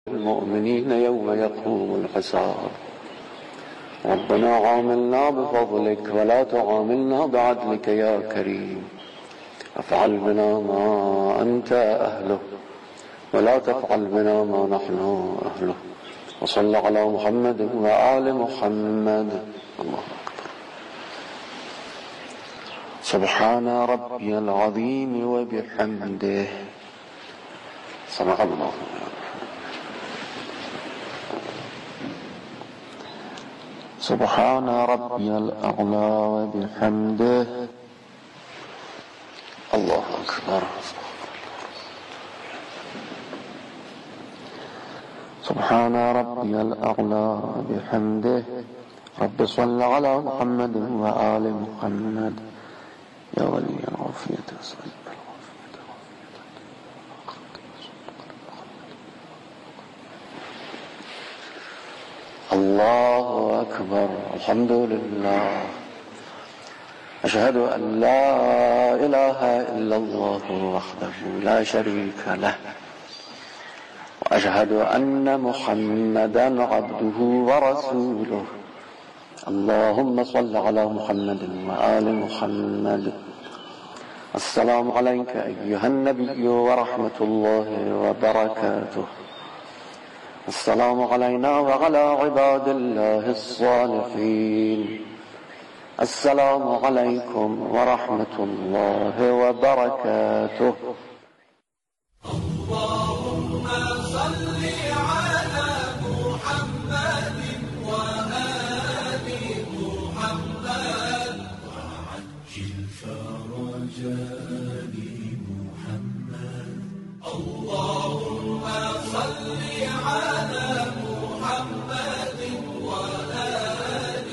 المؤمنين يوم يقوم الحساب ربنا عاملنا بفضلك ولا تعاملنا بعدلك يا كريم افعل بنا ما أنت أهله ولا تفعل بنا ما نحن أهله وصل على محمد وآل محمد. الله أكبر. سبحان ربي العظيم وبحمده. صدق الله. سبحان ربي الأعلى وبحمده. الله أكبر. سبحان ربي الأعلى وبحمده. رب صل على محمد وآل محمد يا ولي العافية. الله أكبر. الحمد لله. أشهد أن لا إله إلا الله وحده لا شريك له وأشهد أن محمدا عبده ورسوله. اللهم صل على محمد وآل محمد. السلام عليك أيها النبي ورحمة الله وبركاته. السلام علينا وعلى عباد الله الصالحين. السلام عليكم ورحمة الله وبركاته. اللهم صل على محمد وآل محمد وعجل فرجاء محمد. اللهم صل على محمد وآل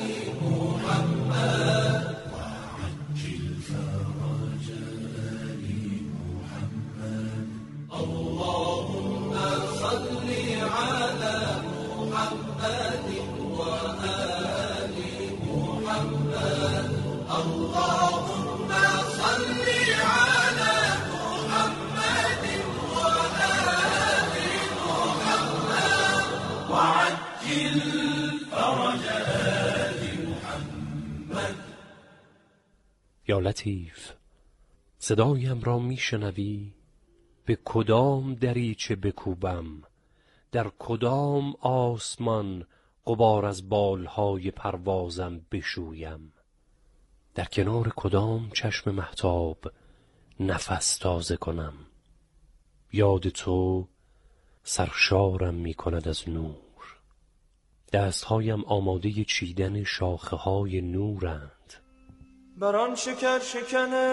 محمد وعجل فرجاء محمد. اللهم صل على محمد وآل محمد. اللهم صل على محمد وآل محمد وعجل فرج آل محمد. یا لطیف، صدایم را میشنوی؟ به کدام دریچه بکوبم؟ در کدام آسمان غبار از بالهای پروازم بشویم؟ در کنار کدام چشم مهتاب نفس تازه کنم؟ یاد تو سرشارم می کند از نور. دستهایم آماده چیدن شاخه های نورند. بران شکر شکنه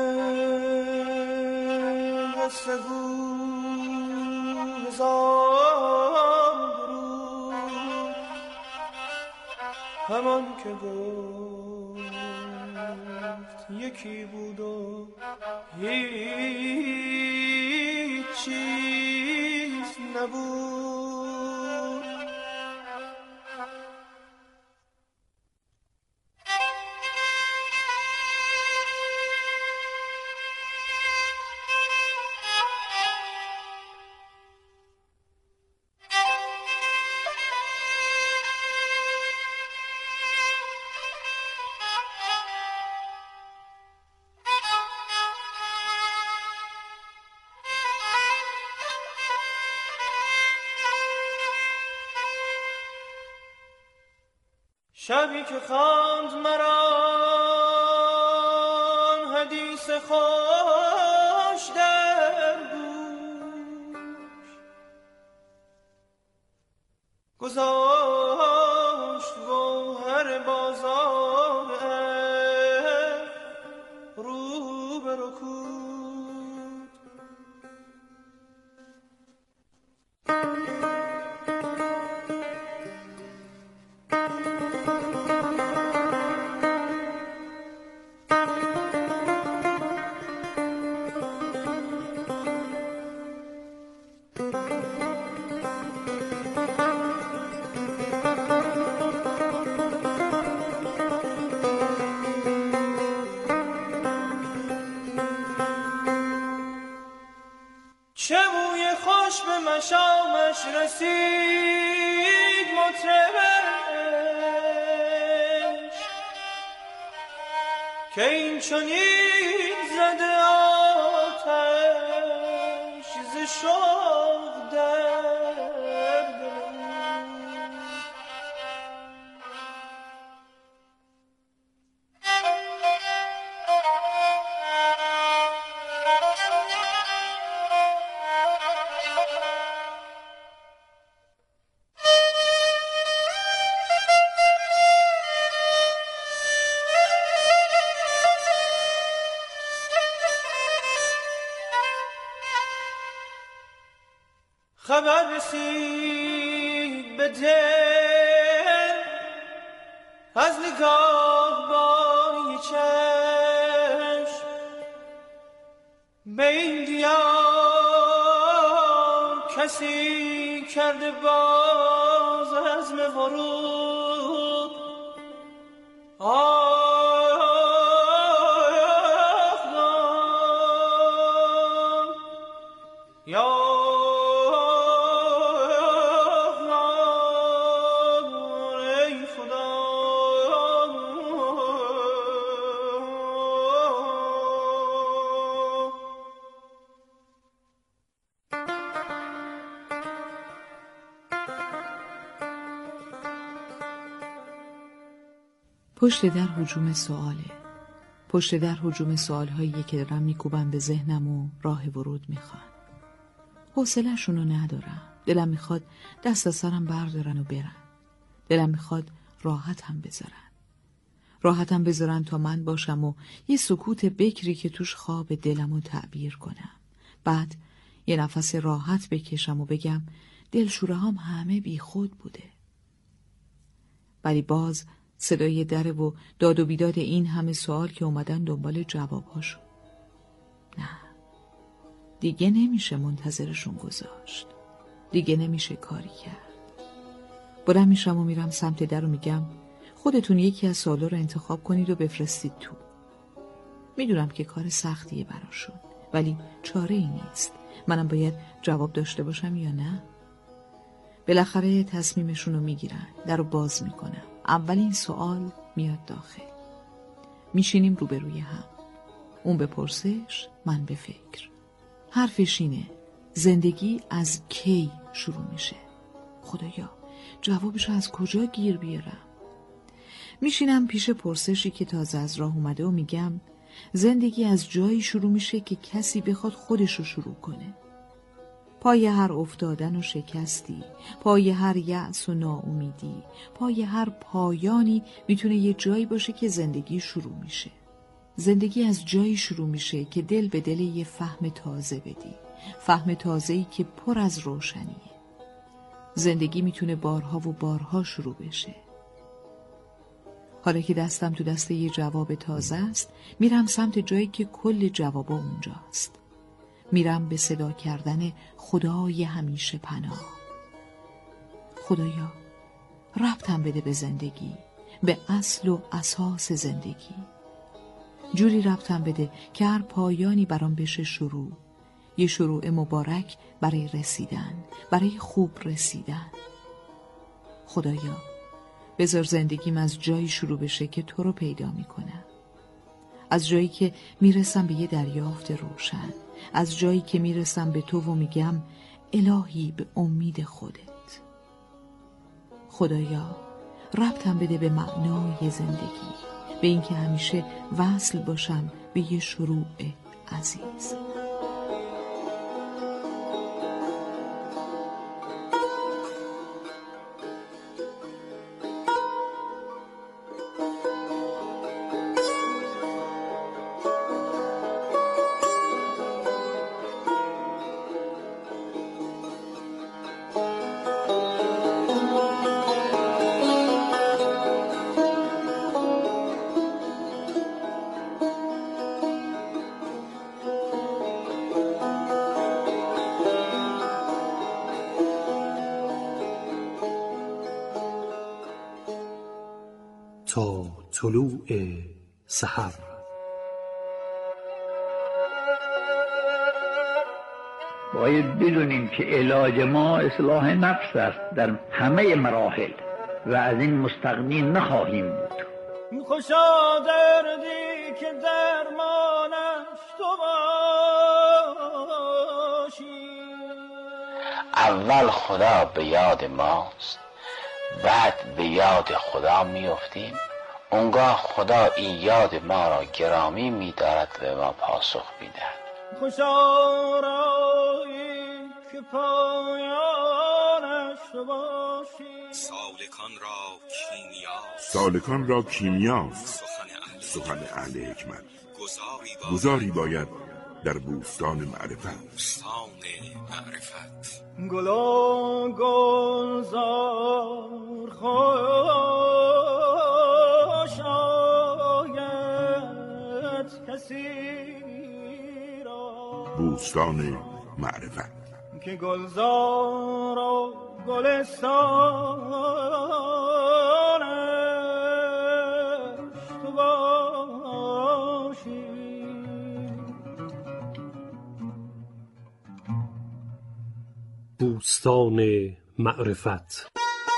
هستگو هزار درود. همان که گفت یکی بود و هیچ چیز نبود. شبی که خواند مرا حدیث خوش در گوش، گذاشت گوهر بازار رو به رکود. گوش به مشامش رسید مطربش که این چنین زده آتش ز شوق در دل. خبر رسید به دل از نگاه باری چشم به این دیار کسی کرده باز عزم ورود. پشت در هجوم سؤاله. پشت در هجوم سؤالهایی که دارم میکوبن به ذهنم و راه ورود میخوان. حوصله‌شونو ندارم. دلم میخواد دست از سرم بردارن و برن. دلم میخواد راحتم بذارن تا من باشم و یه سکوت بکری که توش خواب دلمو تعبیر کنم. بعد یه نفس راحت بکشم و بگم دلشوره‌هام همه بی خود بوده. ولی باز صدای دره و داد و بیداد این همه سوال که اومدن دنبال جوابهاشون. نه، دیگه نمیشه منتظرشون گذاشت. دیگه نمیشه کاری کرد. بلند میشم و میرم سمت در و میگم خودتون یکی از سوالا رو انتخاب کنید و بفرستید تو. میدونم که کار سختیه براشون، ولی چاره ای نیست. منم باید جواب داشته باشم یا نه؟ بالاخره تصمیمشون رو میگیرن. در رو باز میکنم. اولین سوال میاد داخل. میشینیم روبروی هم. اون به پرسش، من به فکر. حرفش اینه زندگی از کی شروع میشه؟ خدایا جوابشو از کجا گیر بیارم؟ میشینم پیش پرسشی که تازه از راه اومده و میگم زندگی از جایی شروع میشه که کسی بخواد خودشو شروع کنه. پای هر افتادن و شکستی، پای هر یأس و ناامیدی، پای هر پایانی میتونه یه جایی باشه که زندگی شروع میشه. زندگی از جایی شروع میشه که دل به دل یه فهم تازه بدی، فهم تازه‌ای که پر از روشنیه. زندگی میتونه بارها و بارها شروع بشه. حالا که دستم تو دست یه جواب تازه است، میرم سمت جایی که کل جوابا اونجاست. میرم به صدا کردن خدای همیشه پناه. خدایا ربطم بده به زندگی، به اصل و اساس زندگی. جوری ربطم بده که هر پایانی برام بشه شروع، یه شروع مبارک برای رسیدن، برای خوب رسیدن. خدایا بذار زندگیم از جایی شروع بشه که تو رو پیدا میکنم، از جایی که میرسم به یه دریافت روشن، از جایی که میرسم به تو و میگم الهی به امید خودت. خدایا ربطم بده به معنای زندگی، به اینکه همیشه وصل باشم به یه شروع عزیز. تا طلوع سحر. باید بدونیم که علاج ما اصلاح نفس است در همه مراحل و از این مستغنی نخواهیم بود. خوشا دردی که درمانش تو باشی. اول خدا به یاد ماست، بعد به یاد خدا میافتیم. اونگاه خدا این یاد ما را گرامی می‌دارد و به ما پاسخ می‌دهد. خوشا رایی که پایانش تو باشی. سالکان را کیمیاست سخن اهل حکمت. گذاری باید در بوستان معرفت. گلا گلزار خوش آید کسی را. بوستان معرفت که گلزار و گلستانش تو باشی. بوستان معرفت.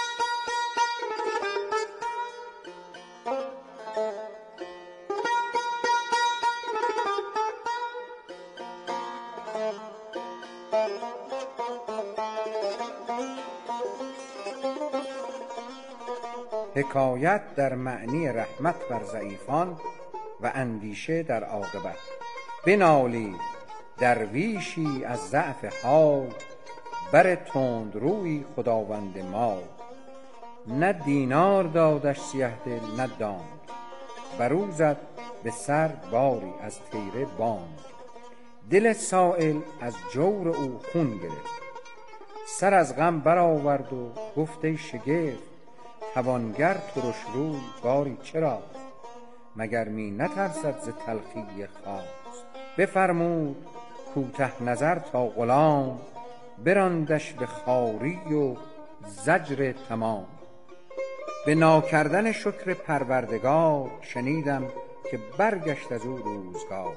حکایت در معنی رحمت بر ضعیفان و اندیشه در عاقبت. بنالی درویشی از ضعف حال، بر تندروی خداوند مال. نه دینار دادش سیه دل نه دام، برو زد به سر باری از تیره بام. دل سائل از جور او خون گرفت، سر از غم برآورد و گفت ای شگفت. توانگر ترش روی باری چرا، مگر می نترسد ز تلخی خواست. بفرمود کوته نظر تا غلام، براندش به خواری و زجر تمام. به ناکردن شکر پروردگار، شنیدم که برگشت از او روزگار.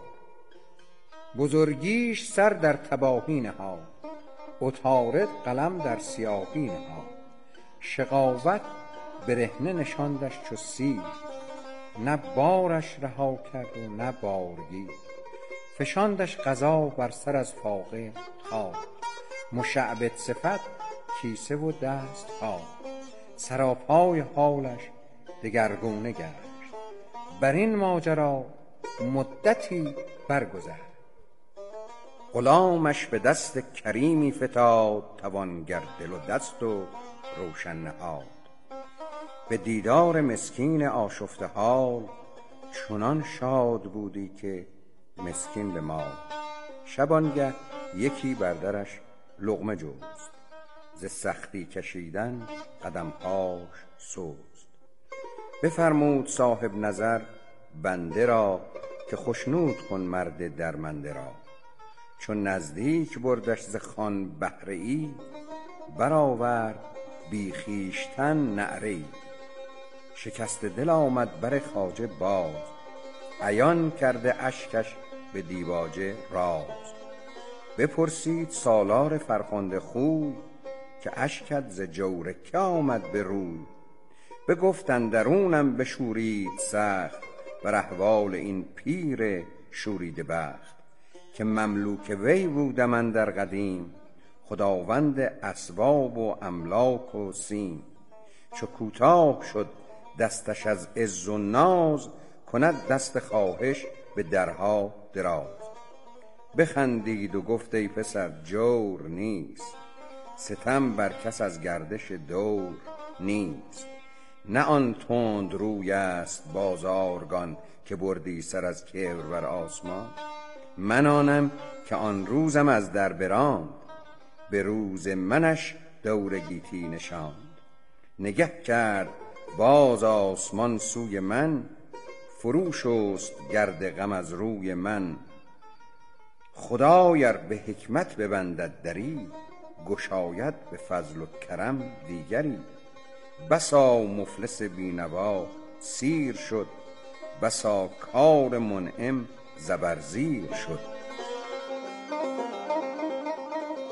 بزرگیش سر در تباهی نهاد، عطارد قلم در سیاهی نهاد. شقاوت برهنه نشاندش چو سیر، نه بارش رها کرد و نه بارگیر. فشاندش قضا بر سر از فاقه خاک، مشعبد صفت کیسه و دست پاک. سراپای حالش دگرگونه گشت، بر این ماجرا مدتی برگذشت. غلامش به دست کریمی فتاد، توانگر دل و دست و روشن نهاد. به دیدار مسکین آشفته حال، چنان شاد بودی که مسکین به مال. شبانگه یکی بر درش لقمه جست، ز سختی کشیدن قدمهاش سست. بفرمود صاحب نظر بنده را، که خشنود کن مرد درمنده را. چون نزدیک بردش ز خوان بهره ای، برآورد بی خویشتن نعره ای. شکست دل آمد بر خواجه باز، عیان کرده اشکش به دیباجه راز. بپرسید سالار فرخنده خوی، که اشکت ز جور که آمد به روی. بگفت اندرونم بشورید سخت، بر احوال این پیر شوریده بخت. که مملوک وی بودم اندر قدیم، خداوند اسباب و املاک و سیم. چو کوتاه شد دستش از عز و ناز، کند دست خواهش به درها دراز. بخندید و گفت ای پسر جور نیست، ستم بر کس از گردش دور نیست. نه آن تند روی است بازارگان، که بردی سر از کبر بر آسمان. من آنم که آن روزم از در براند، به روز منش دور گیتی نشاند. نگه کرد باز آسمان سوی من، فرو شست گرد غم از روی من. خدای ار به حکمت ببندد دری، گشاید به فضل و کرم دیگری. بسا مفلس بینوا سیر شد، بسا کار منعم زبرزیر شد.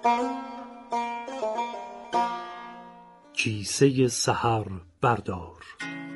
کیسه سحر بردار.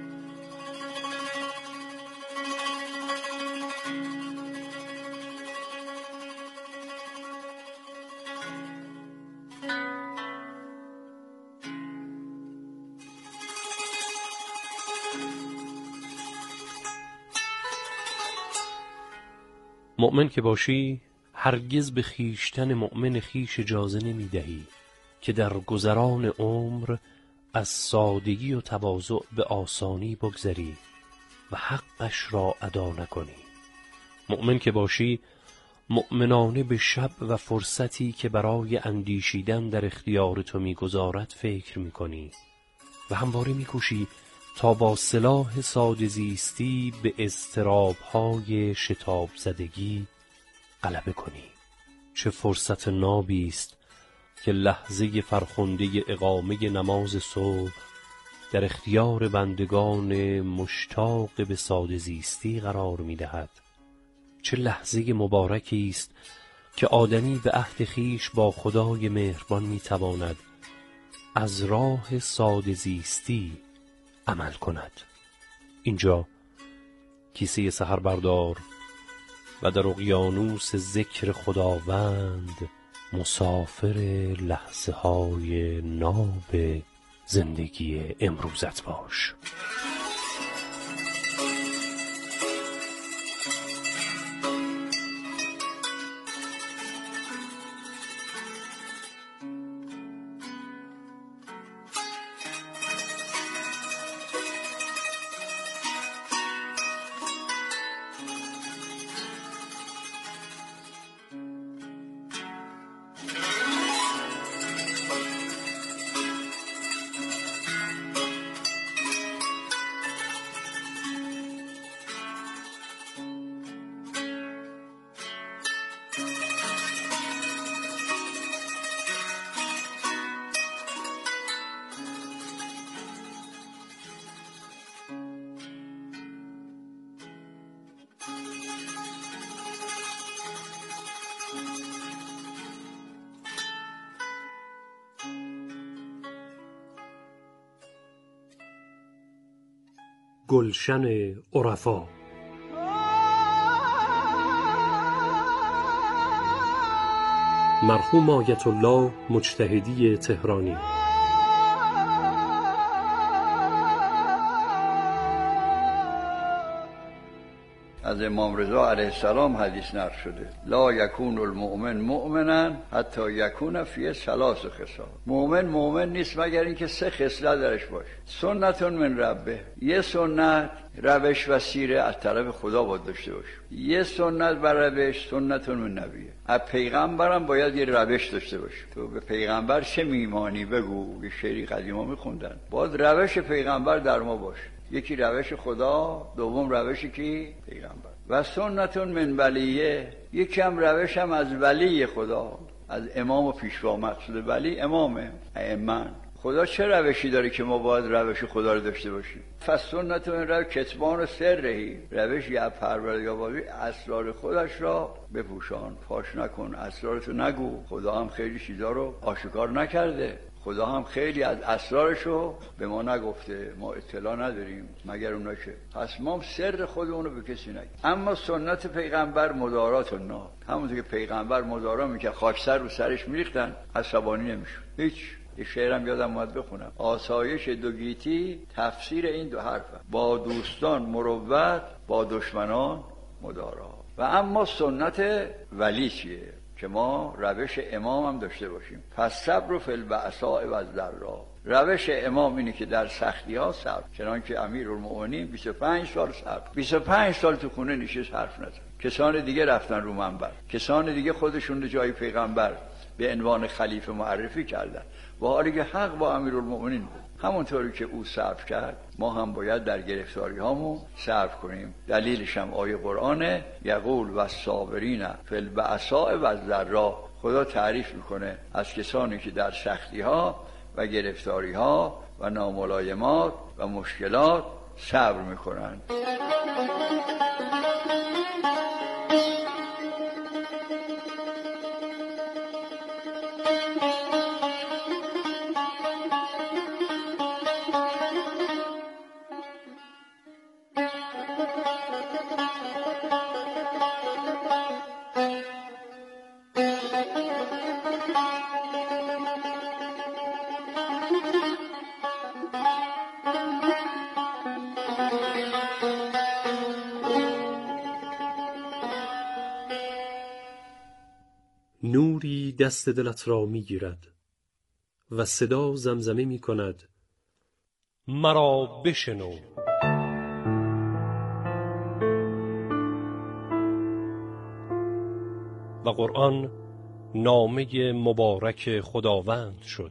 مؤمن که باشی هرگز به خیشتن مؤمن خیش اجازه نمی دهی که در گذران عمر از سادگی و تواضع به آسانی بگذری و حقش را ادا نکنی. مؤمن که باشی مؤمنانه به شب و فرصتی که برای اندیشیدن در اختیار تو می‌گذارد فکر می‌کنی و همواره می‌کوشی تا با سلاح ساده زیستی به اضطراب‌های شتاب زدگی غلبه کنی. چه فرصت نابی است که لحظه فرخنده اقامه نماز صبح در اختیار بندگان مشتاق به ساده زیستی قرار می‌دهد. چه لحظه مبارکی است که آدمی به عهد خویش با خدای مهربان می‌تواند از راه ساده زیستی عمل کند. اینجا کیسه سحر بردار و در اقیانوس ذکر خداوند مسافر لحظه های ناب زندگی امروزت باش. گلشن عرفا. مرحوم آیت الله مجتهدی تهرانی. از امام رضا علیه السلام حدیث نقل شده: لا یکون المؤمن مؤمنا حتی یکون فیه ثلاث خصال. مؤمن نیست مگر اینکه سه خصلت درش باشه. سنتون من ربه، یه سنت روش و سیره از طرف خدا باید داشته باشه. یه سنت بر روش سنتون من نبیه. از پیغمبرم باید یه روش داشته باشه. تو به پیغمبر چه میمانی بگو. یه شعری قدیما میخوندن. باید روش پیغمبر در ما باشه. یکی روش خدا، دوم روشی کی؟ پیغمبر. و سنتون من ولیه، یکی هم روش هم از ولی خدا، از امام و پیشوا. مقصود ولی امامه، ائمه. خدا چه روشی داره که ما باید روش خدا رو داشته باشیم؟ فسنتون رو کتمان سرهی، روشی از پروردگار اسرار خودش را بپوشان، فاش نکن، اسرارتو نگو. خدا هم خیلی چیزا رو آشکار نکرده، خدا هم خیلی از اسرارشو به ما نگفته، ما اطلاع نداریم مگر اونا که. پس ما سر خودمونو به کسی نگیم. اما سنت پیغمبر مدارات الناس، همونطور که پیغمبر مدارا میکرد، خاکستر رو سرش میریختن، عصبانی نمیشد هیچ. یه شعرم یادم اومد بخونم: آسایش دو گیتی تفسیر این دو حرفه، با دوستان مروت، با دشمنان مدارا. و اما سنت ولی چیه؟ که ما روش امام هم داشته باشیم. پس صبر فی البأساء و الضراء. روش امام اینه که در سختی ها صبر. چنانکه امیرالمؤمنین 25 سال صبر، 25 سال تو خونه نشست حرف نزد. کسان دیگه رفتن رو منبر، کسان دیگه خودشون رو جای پیغمبر به عنوان خلیفه معرفی کردن، و حالی که حق با امیرالمؤمنین بود. همونطوری که او صبر کرد، ما هم باید در گرفتاری هامون صبر کنیم. دلیلش هم آیه قرآنه: یقول والصابرین فی البأساء و الضراء. خدا تعریف میکنه از کسانی که در سختی ها و گرفتاری ها و ناملایمات و مشکلات صبر میکنن. نوری دست دلت را می گیرد و صدا زمزمه می کند مرا بشنو. و قرآن نامه مبارک خداوند شد.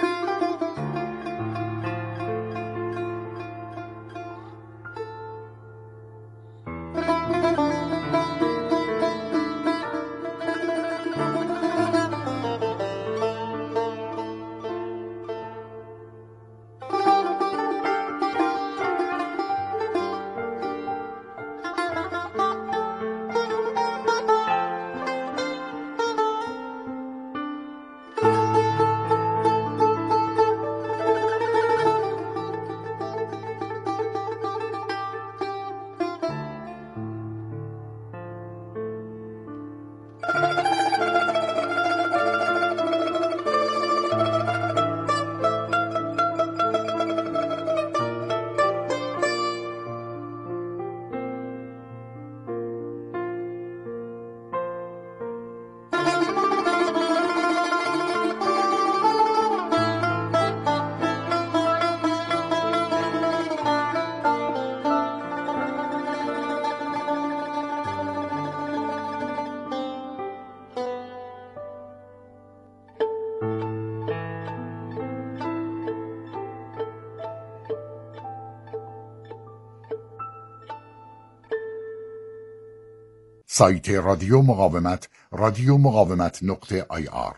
سایت رادیو مقاومت radiomaqawamat.ir.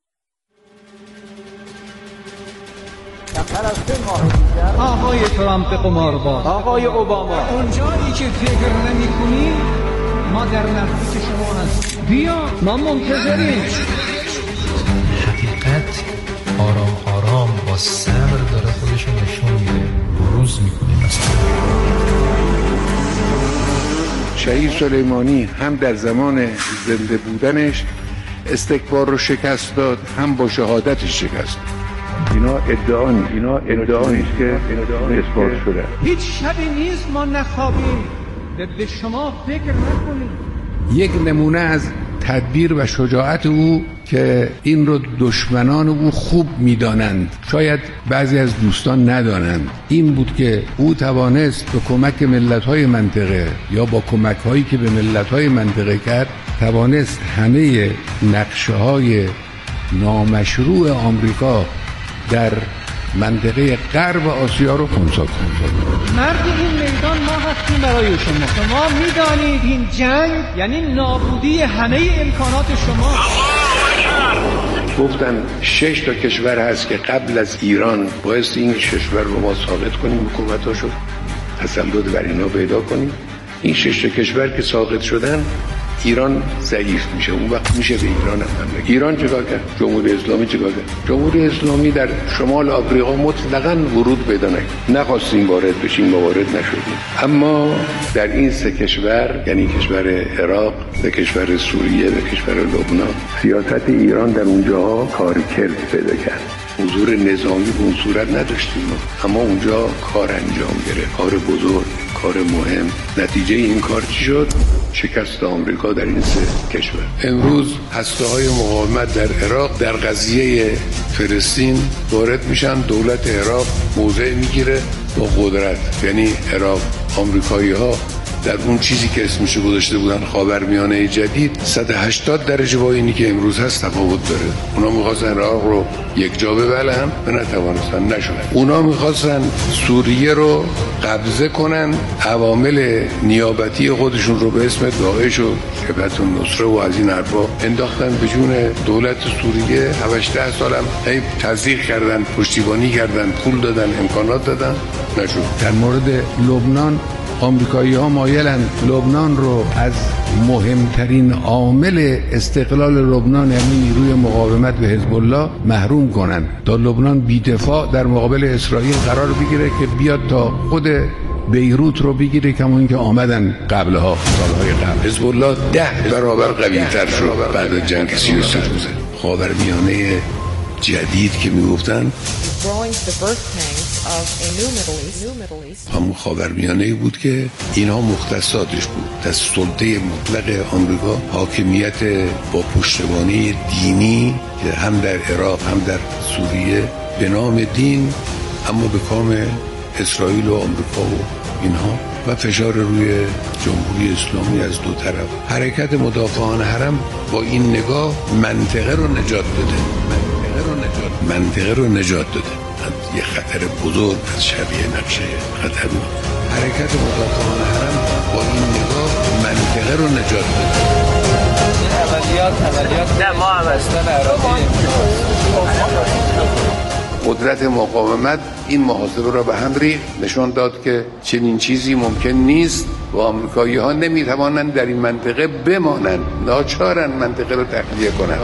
آقای ترامپ قمارباز، آقای اوباما، اونجایی که فکر نمی‌کنی ما در نزدیک شما هستیم. بیا، ما منتظریم. حقیقت آرام آرام با صبر داره خودش نشون میده، بروز میکنه. مثلا شهید سلیمانی هم در زمان زنده بودنش استکبار رو شکست داد، هم با شهادتش شکست داد. اینا ادعاییست که اثبات شده. هیچ شبی نیست ما نخوابیم به شما فکر نکنیم. یک نمونه از تدبیر و شجاعت او که این رو دشمنان او خوب میدانند، شاید بعضی از دوستان ندانند، این بود که او توانست به کمک ملت‌های منطقه یا با کمک‌هایی که به ملت‌های منطقه کرد، توانست همه نقشه‌های نامشروع آمریکا در منطقه غرب آسیا رو خنثی کنه. مرد این میدان ما هستیم برای شما میدانید این جنگ یعنی نابودی همه امکانات شما. گفتن 6 تا کشور هست که قبل از ایران باعث این کشور رو ما ساقط کنیم، حکومتاشو تسلط بر اینا پیدا کنیم. این 6 تا کشور که ساقط شدن، ایران ضعیف میشه، اون وقت میشه به ایران هم حمله. ایران چیکار کرد؟ جمهوری اسلامی چیکار کرد؟ جمهوری اسلامی در شمال آفریقا مطلقاً ورود پیدا نکرد. نخواستیم وارد بشیم، وارد نشدیم. اما در این سه کشور، یعنی کشور عراق، و کشور سوریه و کشور لبنان، سیاست ایران در اونجاها کارکرد پیدا کرد. حضور نظامی به اون صورت نداشتیم، اما اونجا کار انجام گرفت، کار بزرگ، کار مهم. نتیجه این کار چی شد؟ شکست آمریکا در این سه کشور. امروز هسته‌های مقاومت در عراق در قضیه فلسطین وارد میشن، دولت عراق موضع میگیره با قدرت. یعنی عراق، آمریکایی‌ها در اون چیزی که اسمشو گذاشته بودن خاورمیانه جدید 180 درجه با اینی که امروز هست تفاوت داره. اونا می‌خواستن عراق رو یک جا ببلن و نتوانستن، نشدن. اونا می‌خواستن سوریه رو قبضه کنن، عوامل نیابتی خودشون رو به اسم داعش و جبهت النصره و از این حرفا انداختن به جون دولت سوریه. 7-8 سالم تزریق کردن، پشتیبانی کردن، پول دادن، امکانات دادن، نشد. در مورد لبنان آمریکایی‌ها مایلن لبنان رو از مهمترین عامل استقلال لبنان، یعنی نیروی مقاومت به حزب الله، محروم کنن تا لبنان بی‌دفاع در مقابل اسرائیل قرار بگیره که بیاد تا خود بیروت رو بگیره، کما اینکه آمدن قبلها، سالهای قبل. حزب الله 10 برابر قوی‌تر شد بعد از جنگ 33 روزه. خاورمیانه جدید که میگفتن همون خاورمیانه‌ای بود که اینها مختصاتش بود. از سلطه مطلق آمریکا، حاکمیت با پشتوانه دینی که هم در عراق هم در سوریه به نام دین، اما به کام اسرائیل و آمریکا و اینها، و فشار روی جمهوری اسلامی از دو طرف. حرکت مدافعان حرم با این نگاه منطقه رو نجات داده، منطقه رو نجات داده از یه خطر بزرگ، از شبیه نقشه خطرناک. حرکت مدافعان حرم با این نگاه منطقه رو نجات داده. عملیات نه، ما هم قدرت مقاومت این محاسبه را به هم ریخت، نشان داد که چنین چیزی ممکن نیست و آمریکایی‌ها نمی‌توانند در این منطقه بمانند، ناچارن منطقه رو تخلیه کنند.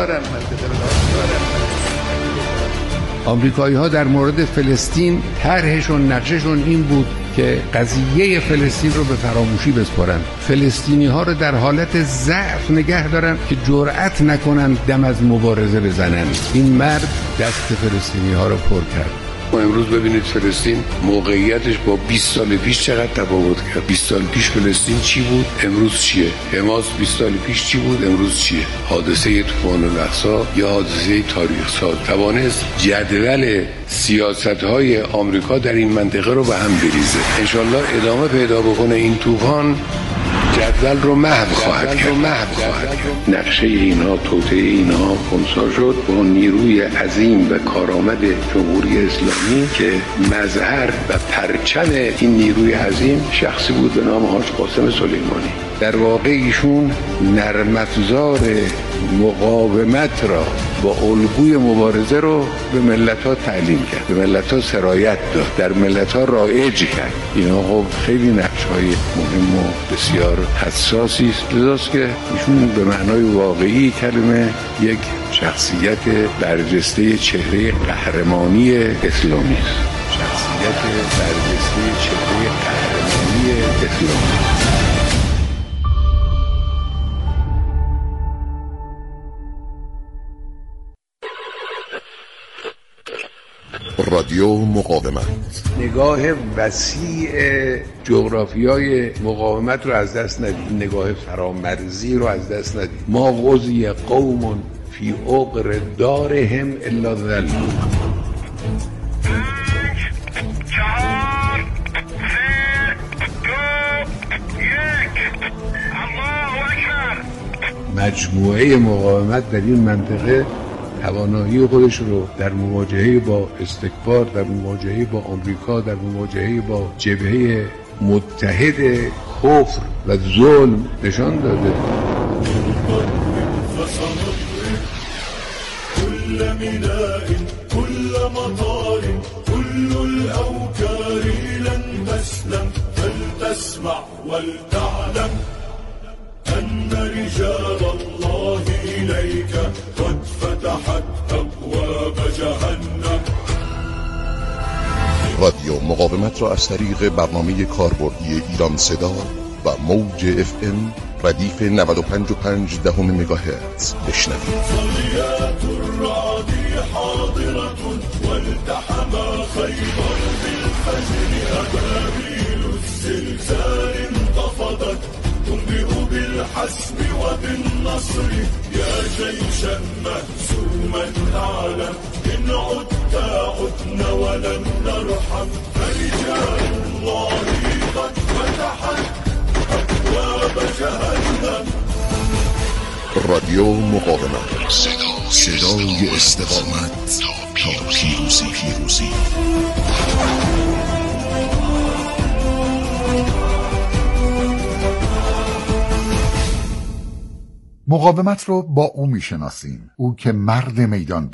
آمریکایی‌ها در مورد فلسطین طرحشون، نقششون این بود که قضیه فلسطین رو به فراموشی بسپارن، فلسطینی‌ها رو در حالت ضعف نگه دارن که جرأت نکنن دم از مبارزه بزنن. این مرد دست فلسطینی‌ها رو پر کرد. ما امروز ببینید فلسطین موقعیتش با 20 سال پیش چقدر تفاوت کرد. 20 سال پیش فلسطین چی بود؟ امروز چیه؟ حماس 20 سال پیش چی بود؟ امروز چیه؟ حادثه طوفان الاقصی یا حادثه تاریخ ساز توانست جدول سیاست‌های آمریکا در این منطقه رو به هم بریزه. انشالله ادامه پیدا بکنه این طوفان، جدول رو محو خواهد کرد. نقشه اینها، توطئه اینها خنثی شد با نیروی عظیم و کارآمد جمهوری اسلامی که مظهر و پرچم این نیروی عظیم شخصی بود به نام حاج قاسم سلیمانی. در واقع ایشون نرم افزار مقاومت را با الگوی مبارزه رو به ملت‌ها تعلیم کرد، به ملت‌ها سرایت داد، در ملت‌ها رایج کرد. اینا خب خیلی نقش‌های مهم و بسیار حساسی است، لذاست که ایشون به معنای واقعی کلمه یک شخصیت برجسته چهره قهرمانی اسلامی است. شخصیت برجسته چهره قهرمانی اسلامی. رادیو مقاومت، نگاه وسیع جغرافیای مقاومت رو از دست ندید، نگاه فرامرزی رو از دست ندید. ما غزی قوم فی عقر دارهم الا ذل. مجموعه مقاومت در این منطقه توانایی خودش رو در مواجهه با استکبار، در مواجهه با آمریکا، در مواجهه با جبهه متحد کفر و ظلم نشان داده. كل ميناء كل مطار كل الأوكار لن تسلم فلتسمع ولتعلم أن رجال الله إليك قد فتحت أبواب جهنم. رادیو مقاومت را از طریق برنامه کاربردی ایران صدا و موج FM ردیف 95.5 مگاهرتز بشنوید. صليات الرعد حاضرة والتحم خيبر بالفجر أبابيل الزلزال انتفضت تنبئ بالحسب وبالنصر يا جيشا مهزوما أعلم إن عدت عدنا ولن نرحم فرجال الله قد فتحت أبواب جهنم. رادیو مقاومت، صدای استقامت تا پیروزی. مقاومت رو با او میشناسیم، او که مرد میدان